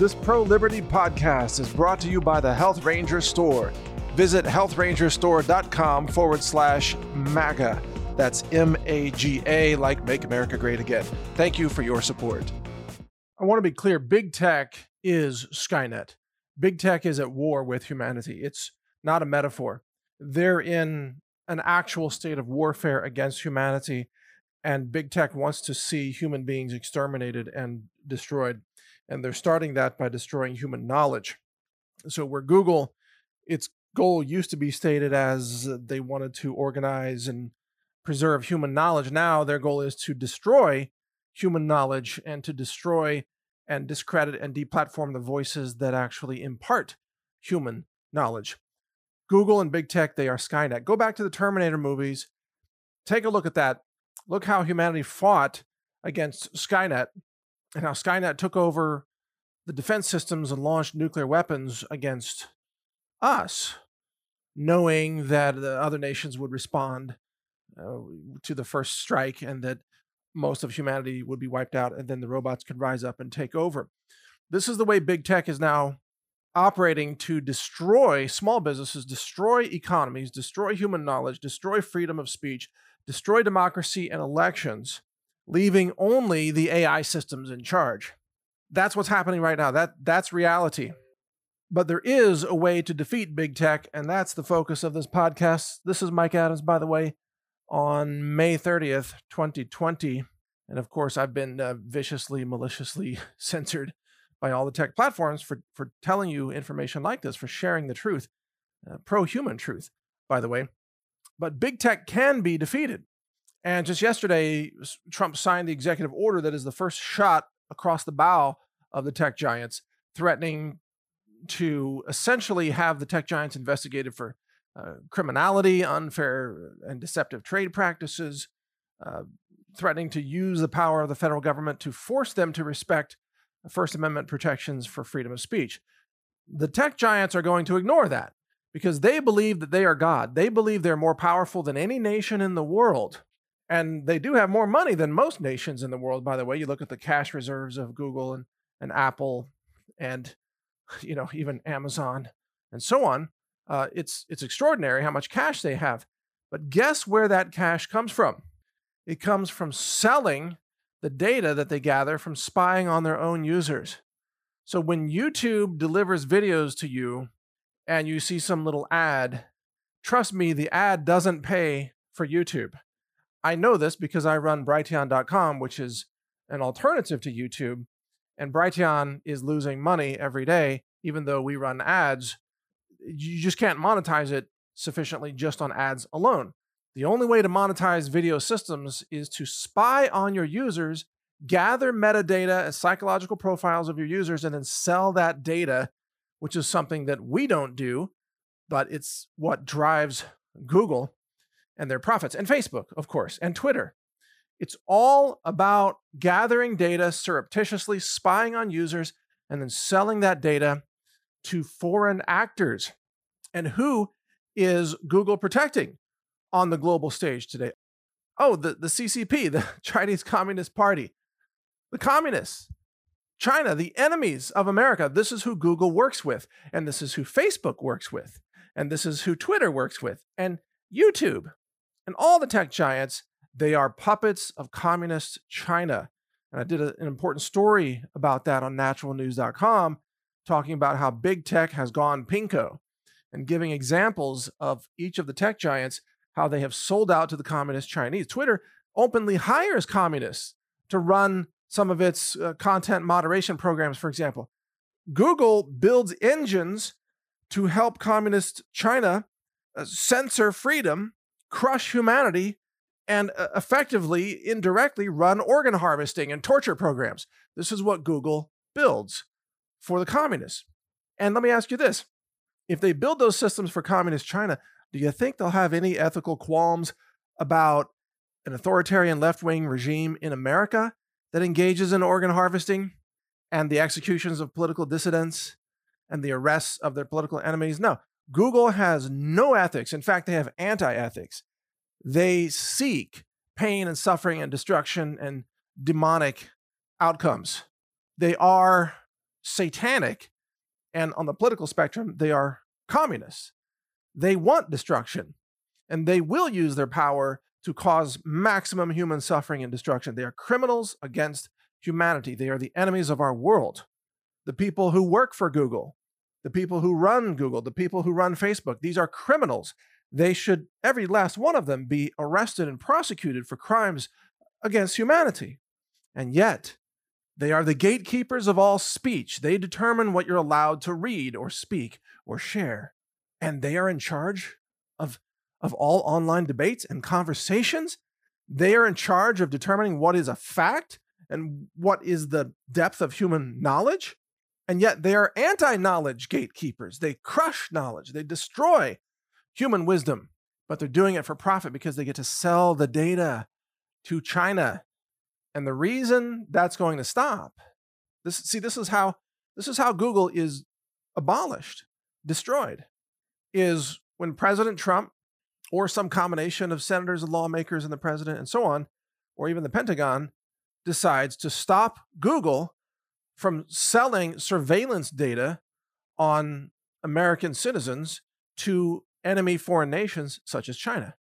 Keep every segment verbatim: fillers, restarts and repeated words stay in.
This pro-liberty podcast is brought to you by the Health Ranger Store. Visit health ranger store dot com forward slash MAGA. That's M A G A, like Make America Great Again. Thank you for your support. I want to be clear. Big tech is Skynet. Big tech is at war with humanity. It's not a metaphor. They're in an actual state of warfare against humanity, and big tech wants to see human beings exterminated and destroyed. And they're starting that by destroying human knowledge. So where Google, its goal used to be stated as they wanted to organize and preserve human knowledge. Now their goal is to destroy human knowledge and to destroy and discredit and deplatform the voices that actually impart human knowledge. Google and big tech, they are Skynet. Go back to the Terminator movies. Take a look at that. Look how humanity fought against Skynet and how Skynet took over the defense systems and launched nuclear weapons against us, knowing that the other nations would respond uh, to the first strike and that most of humanity would be wiped out, and then the robots could rise up and take over. This is the way big tech is now operating to destroy small businesses, destroy economies, destroy human knowledge, destroy freedom of speech, destroy democracy and elections, leaving only the A I systems in charge. That's what's happening right now. That, that's reality. But there is a way to defeat big tech, and that's the focus of this podcast. This is Mike Adams, by the way, on May thirtieth, twenty twenty. And of course, I've been uh, viciously, maliciously censored by all the tech platforms for, for telling you information like this, for sharing the truth, uh, pro-human truth, by the way. But big tech can be defeated. And just yesterday, Trump signed the executive order that is the first shot across the bow of the tech giants, threatening to essentially have the tech giants investigated for uh, criminality, unfair and deceptive trade practices, uh, threatening to use the power of the federal government to force them to respect First Amendment protections for freedom of speech. The tech giants are going to ignore that because they believe that they are God. They believe they're more powerful than any nation in the world. And they do have more money than most nations in the world, by the way. You look at the cash reserves of Google and, and Apple and, you know, even Amazon and so on. Uh, it's, it's extraordinary how much cash they have. But guess where that cash comes from? It comes from selling the data that they gather from spying on their own users. So when YouTube delivers videos to you and you see some little ad, trust me, the ad doesn't pay for YouTube. I know this because I run Brighteon dot com, which is an alternative to YouTube, and Brighteon is losing money every day, even though we run ads. You just can't monetize it sufficiently just on ads alone. The only way to monetize video systems is to spy on your users, gather metadata and psychological profiles of your users, and then sell that data, which is something that we don't do, but it's what drives Google and their profits, and Facebook, of course, and Twitter. It's all about gathering data, surreptitiously spying on users, and then selling that data to foreign actors. And who is Google protecting on the global stage today? Oh, the, the C C P, the Chinese Communist Party. The communists. China, the enemies of America. This is who Google works with. And this is who Facebook works with. And this is who Twitter works with. And YouTube. And all the tech giants, they are puppets of communist China. And I did a, an important story about that on natural news dot com, talking about how big tech has gone pinko and giving examples of each of the tech giants, how they have sold out to the communist Chinese. Twitter openly hires communists to run some of its uh, content moderation programs, for example. Google builds engines to help communist China uh, censor freedom, crush humanity, and uh, effectively, indirectly run organ harvesting and torture programs. This is what Google builds for the communists. And let me ask you this. If they build those systems for communist China, do you think they'll have any ethical qualms about an authoritarian left-wing regime in America that engages in organ harvesting and the executions of political dissidents and the arrests of their political enemies? No. Google has no ethics. In fact, they have anti-ethics. They seek pain and suffering and destruction and demonic outcomes. They are satanic. And on the political spectrum, they are communists. They want destruction, and they will use their power to cause maximum human suffering and destruction. They are criminals against humanity. They are the enemies of our world. The people who work for Google, the people who run Google, the people who run Facebook, these are criminals. They should, every last one of them, be arrested and prosecuted for crimes against humanity. And yet, they are the gatekeepers of all speech. They determine what you're allowed to read or speak or share. And they are in charge of, of all online debates and conversations. They are in charge of determining what is a fact and what is the depth of human knowledge. And yet they are anti-knowledge gatekeepers. They crush knowledge. They destroy human wisdom. But they're doing it for profit because they get to sell the data to China. And the reason that's going to stop, this see, this is how this is how Google is abolished, destroyed, is when President Trump or some combination of senators and lawmakers and the president and so on, or even the Pentagon, decides to stop Google from selling surveillance data on American citizens to enemy foreign nations such as China.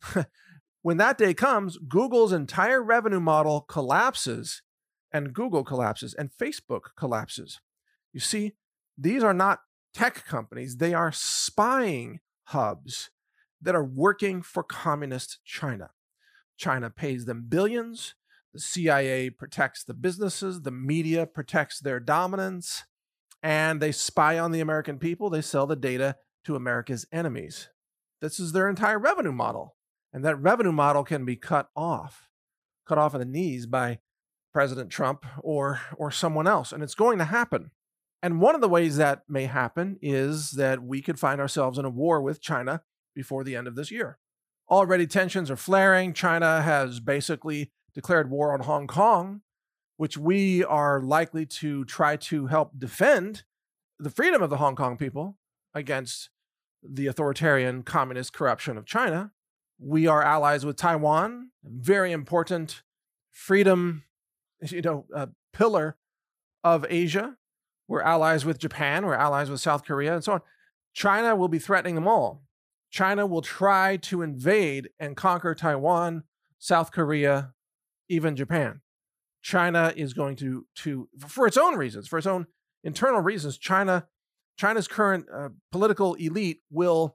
When that day comes, Google's entire revenue model collapses, and Google collapses, and Facebook collapses. You see, these are not tech companies. They are spying hubs that are working for communist China. China pays them billions. The C I A protects the businesses. The media protects their dominance. And they spy on the American people. They sell the data to America's enemies. This is their entire revenue model. And that revenue model can be cut off, cut off at the knees by President Trump or, or someone else. And it's going to happen. And one of the ways that may happen is that we could find ourselves in a war with China before the end of this year. Already tensions are flaring. China has basically declared war on Hong Kong, which we are likely to try to help defend the freedom of the Hong Kong people against the authoritarian communist corruption of China. We are allies with Taiwan, very important freedom, you know, uh, pillar of Asia. We're allies with Japan. We're allies with South Korea and so on. China will be threatening them all. China will try to invade and conquer Taiwan, South Korea, even Japan. China is going to, to for its own reasons, for its own internal reasons, China, China's current uh, political elite will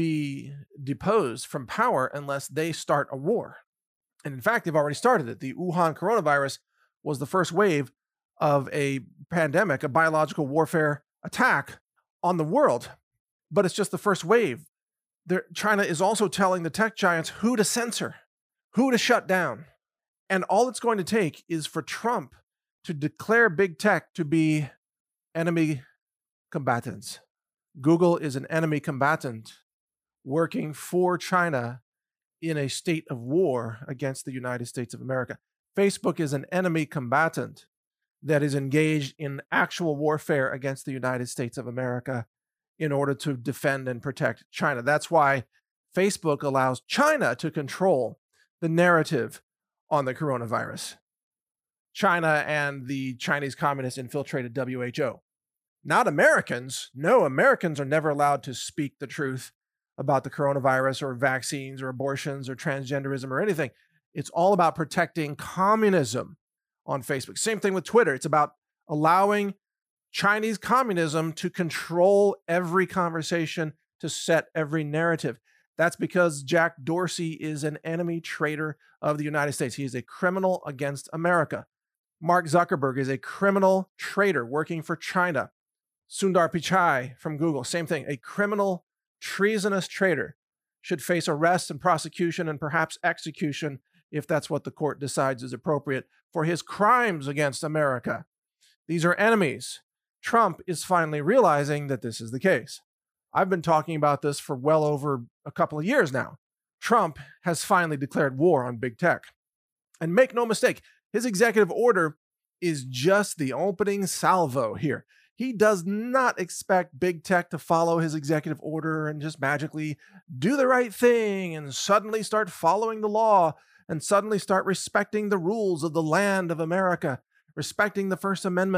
be deposed from power unless they start a war. And in fact, they've already started it. The Wuhan coronavirus was the first wave of a pandemic, a biological warfare attack on the world. But it's just the first wave. There, China is also telling the tech giants who to censor, who to shut down. And all it's going to take is for Trump to declare big tech to be enemy combatants. Google is an enemy combatant working for China in a state of war against the United States of America. Facebook is an enemy combatant that is engaged in actual warfare against the United States of America in order to defend and protect China. That's why Facebook allows China to control the narrative on the coronavirus. China and the Chinese communists infiltrated W H O. Not Americans. No, Americans are never allowed to speak the truth about the coronavirus or vaccines or abortions or transgenderism or anything. It's all about protecting communism on Facebook. Same thing with Twitter. It's about allowing Chinese communism to control every conversation, to set every narrative. That's because Jack Dorsey is an enemy traitor of the United States. He is a criminal against America. Mark Zuckerberg is a criminal traitor working for China. Sundar Pichai from Google, same thing, a criminal treasonous traitor, should face arrest and prosecution and perhaps execution if that's what the court decides is appropriate for his crimes against America. These are enemies. Trump is finally realizing that this is the case. I've been talking about this for well over a couple of years now. Trump has finally declared war on big tech. And make no mistake, his executive order is just the opening salvo here. He does not expect big tech to follow his executive order and just magically do the right thing and suddenly start following the law and suddenly start respecting the rules of the land of America, respecting the First Amendment,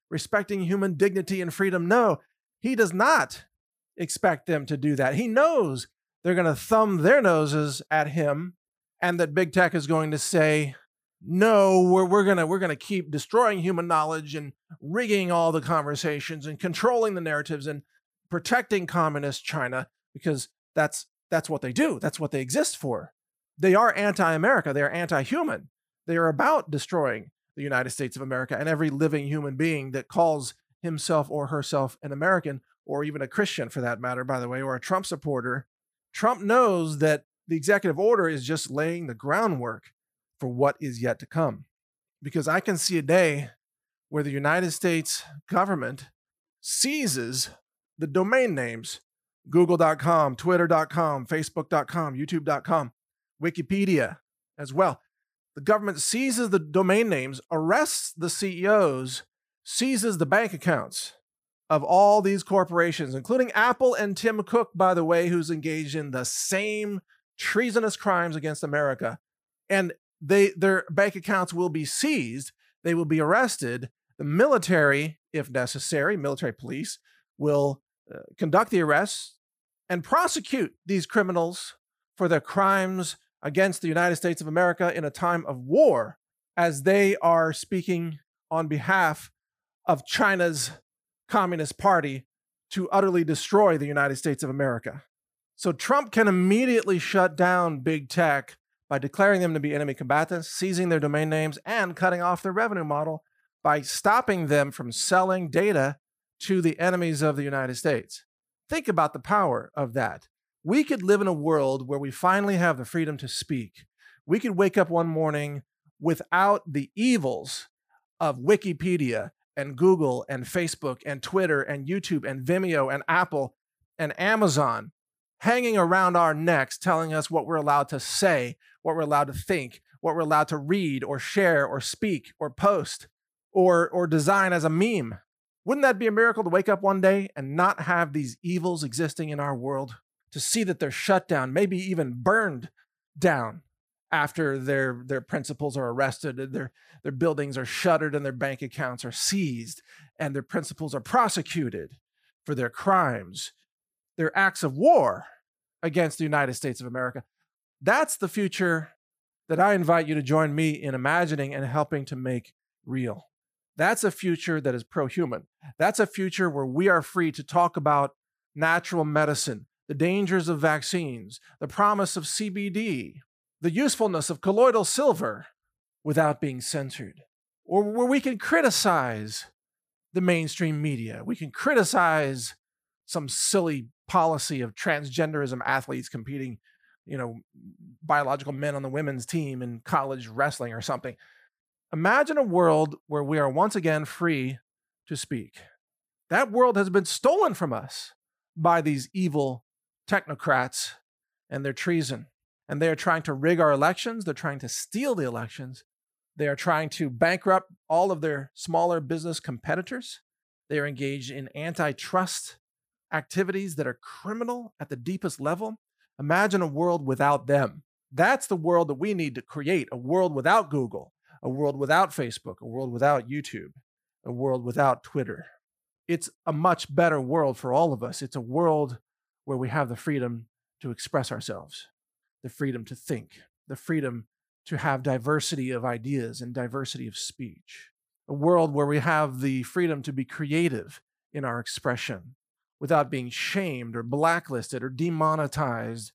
respecting human dignity and freedom. No, he does not expect them to do that. He knows they're going to thumb their noses at him, and that big tech is going to say, no, we're, we're going to we're going to keep destroying human knowledge and rigging all the conversations and controlling the narratives and protecting communist China, because that's that's what they do. That's what they exist for. They are anti-America. They are anti-human. They are about destroying the United States of America and every living human being that calls himself or herself an American, or even a Christian for that matter, by the way, or a Trump supporter. Trump knows that the executive order is just laying the groundwork for what is yet to come. Because I can see a day where the United States government seizes the domain names, google dot com, twitter dot com, facebook dot com, youtube dot com, Wikipedia as well. The government seizes the domain names, arrests the C E Os, seizes the bank accounts of all these corporations, including Apple and Tim Cook, by the way, who's engaged in the same treasonous crimes against America. And they their bank accounts will be seized. They will be arrested. The military, if necessary, military police, will uh, conduct the arrests and prosecute these criminals for their crimes against the United States of America in a time of war, as they are speaking on behalf of China's Communist Party to utterly destroy the United States of America. So Trump can immediately shut down big tech by declaring them to be enemy combatants, seizing their domain names, and cutting off their revenue model by stopping them from selling data to the enemies of the United States. Think about the power of that. We could live in a world where we finally have the freedom to speak. We could wake up one morning without the evils of Wikipedia and Google and Facebook and Twitter and YouTube and Vimeo and Apple and Amazon hanging around our necks, telling us what we're allowed to say, what we're allowed to think, what we're allowed to read or share or speak or post or, or design as a meme. Wouldn't that be a miracle to wake up one day and not have these evils existing in our world? To see that they're shut down, maybe even burned down after their, their principals are arrested, and their, their buildings are shuttered, and their bank accounts are seized, and their principals are prosecuted for their crimes, their acts of war against the United States of America. That's the future that I invite you to join me in imagining and helping to make real. That's a future that is pro-human. That's a future where we are free to talk about natural medicine, the dangers of vaccines, the promise of C B D, the usefulness of colloidal silver without being censored. Or where we can criticize the mainstream media. We can criticize some silly policy of transgenderism athletes competing, you know, biological men on the women's team in college wrestling or something. Imagine a world where we are once again free to speak. That world has been stolen from us by these evil technocrats and their treason. And they are trying to rig our elections. They're trying to steal the elections. They are trying to bankrupt all of their smaller business competitors. They are engaged in antitrust activities that are criminal at the deepest level. Imagine a world without them. That's the world that we need to create, a world without Google, a world without Facebook, a world without YouTube, a world without Twitter. It's a much better world for all of us. It's a world where we have the freedom to express ourselves, the freedom to think, the freedom to have diversity of ideas and diversity of speech, a world where we have the freedom to be creative in our expression without being shamed or blacklisted or demonetized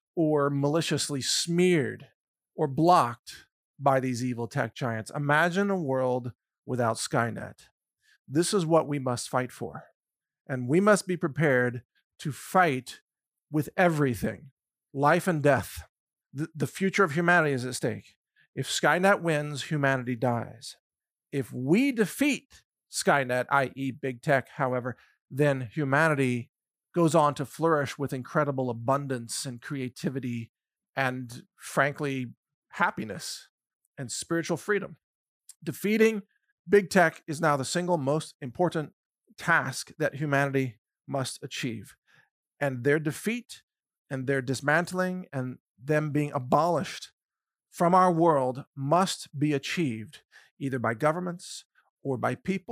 or maliciously smeared or blocked by these evil tech giants. Imagine a world without Skynet. This is what we must fight for. And we must be prepared to fight with everything, life and death. The, the future of humanity is at stake. If Skynet wins, humanity dies. If we defeat Skynet, that is big tech, however, then humanity goes on to flourish with incredible abundance and creativity and, frankly, happiness and spiritual freedom. Defeating big tech is now the single most important task that humanity must achieve. And their defeat and their dismantling and them being abolished from our world must be achieved either by governments or by people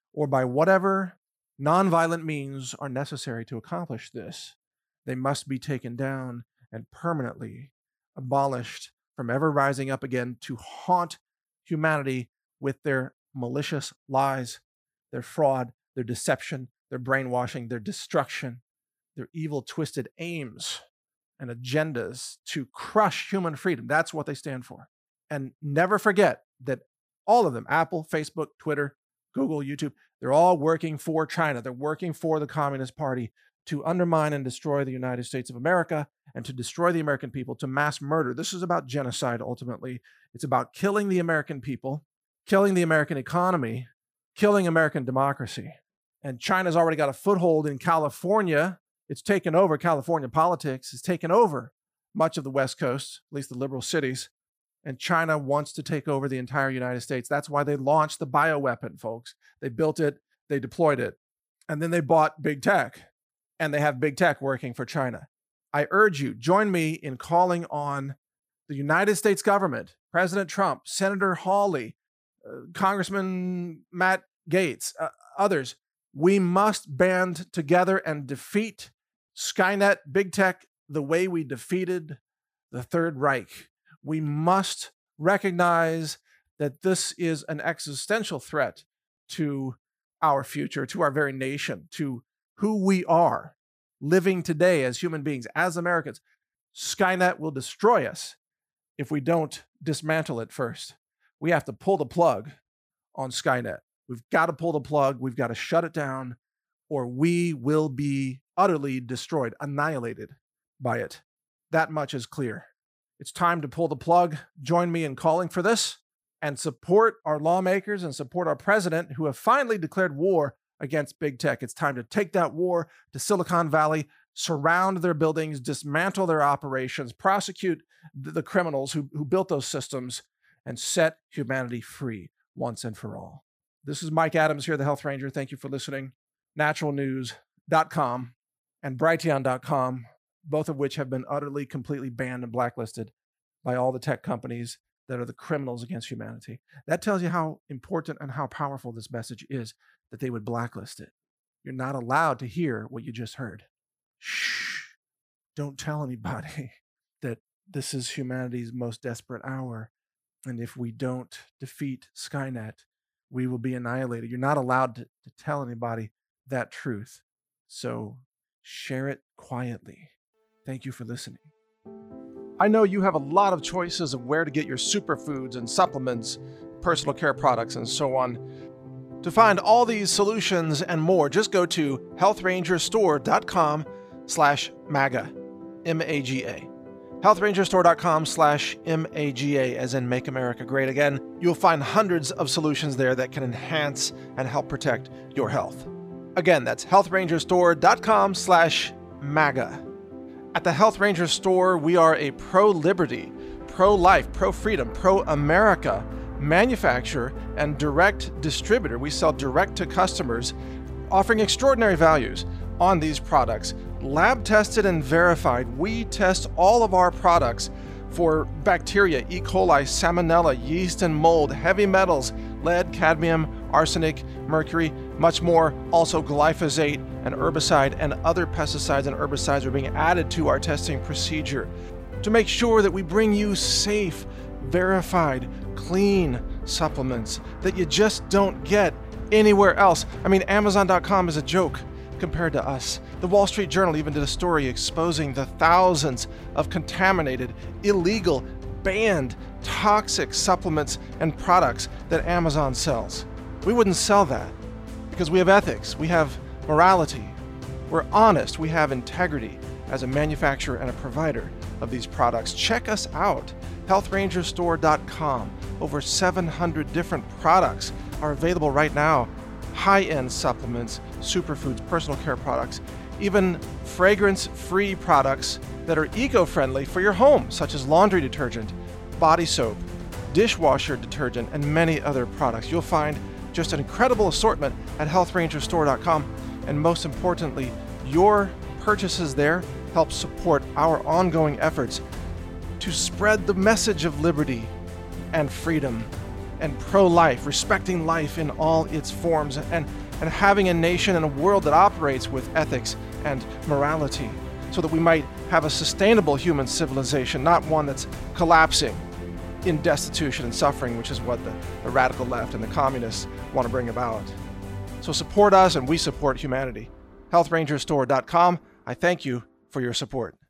or by whatever nonviolent means are necessary to accomplish this, they must be taken down and permanently abolished from ever rising up again to haunt humanity with their malicious lies, their fraud, their deception, their brainwashing, their destruction, their evil, twisted aims and agendas to crush human freedom. That's what they stand for. And never forget that all of them, Apple, Facebook, Twitter, Google, YouTube, they're all working for China. They're working for the Communist Party to undermine and destroy the United States of America and to destroy the American people, to mass murder. This is about genocide, ultimately. It's about killing the American people, killing the American economy, killing American democracy. And China's already got a foothold in California. It's taken over California politics. It's taken over much of the West Coast, at least the liberal cities. And China wants to take over the entire United States. That's why they launched the bioweapon, folks. They built it, they deployed it, and then they bought big tech. And they have big tech working for China. I urge you, join me in calling on the United States government, President Trump, Senator Hawley, uh, Congressman Matt Gaetz, uh, others. We must band together and defeat Skynet, big tech, the way we defeated the Third Reich. We must recognize that this is an existential threat to our future, to our very nation, to who we are living today as human beings, as Americans. Skynet will destroy us if we don't dismantle it first. We have to pull the plug on Skynet. We've got to pull the plug. We've got to shut it down, or we will be utterly destroyed, annihilated by it. That much is clear. It's time to pull the plug. Join me in calling for this and support our lawmakers and support our president, who have finally declared war against big tech. It's time to take that war to Silicon Valley, surround their buildings, dismantle their operations, prosecute the criminals who, who built those systems, and set humanity free once and for all. This is Mike Adams here, the Health Ranger. Thank you for listening. natural news dot com and Brighteon dot com, both of which have been utterly, completely banned and blacklisted by all the tech companies that are the criminals against humanity. That tells you how important and how powerful this message is, that they would blacklist it. You're not allowed to hear what you just heard. Shh. Don't tell anybody that this is humanity's most desperate hour. And if we don't defeat Skynet, we will be annihilated. You're not allowed to, to tell anybody that truth. So share it quietly. Thank you for listening. I know you have a lot of choices of where to get your superfoods and supplements, personal care products, and so on. To find all these solutions and more, just go to health ranger store dot com slash MAGA, M A G A. health ranger store dot com slash M A G A, as in Make America Great Again. You'll find hundreds of solutions there that can enhance and help protect your health. Again, that's health ranger store dot com slash MAGA. At the Health Ranger Store, we are a pro-liberty, pro-life, pro-freedom, pro-America manufacturer and direct distributor. We sell direct to customers, offering extraordinary values on these products. Lab tested and verified. We test all of our products for bacteria, E. coli, salmonella, yeast and mold, heavy metals, lead, cadmium, arsenic, mercury, much more. Also glyphosate, an herbicide, and other pesticides and herbicides are being added to our testing procedure to make sure that we bring you safe, verified, clean supplements that you just don't get anywhere else. I mean, Amazon dot com is a joke compared to us. The Wall Street Journal even did a story exposing the thousands of contaminated, illegal, banned, toxic supplements and products that Amazon sells. We wouldn't sell that because we have ethics, we have morality, we're honest, we have integrity as a manufacturer and a provider of these products. Check us out, health ranger store dot com. Over seven hundred different products are available right now. High-end supplements, superfoods, personal care products, even fragrance-free products that are eco-friendly for your home, such as laundry detergent, body soap, dishwasher detergent, and many other products. You'll find just an incredible assortment at health ranger store dot com. And most importantly, your purchases there help support our ongoing efforts to spread the message of liberty and freedom and pro-life, respecting life in all its forms, and and having a nation and a world that operates with ethics and morality, so that we might have a sustainable human civilization, not one that's collapsing in destitution and suffering, which is what the, the radical left and the communists want to bring about. So support us, and we support humanity. health ranger store dot com. I thank you for your support.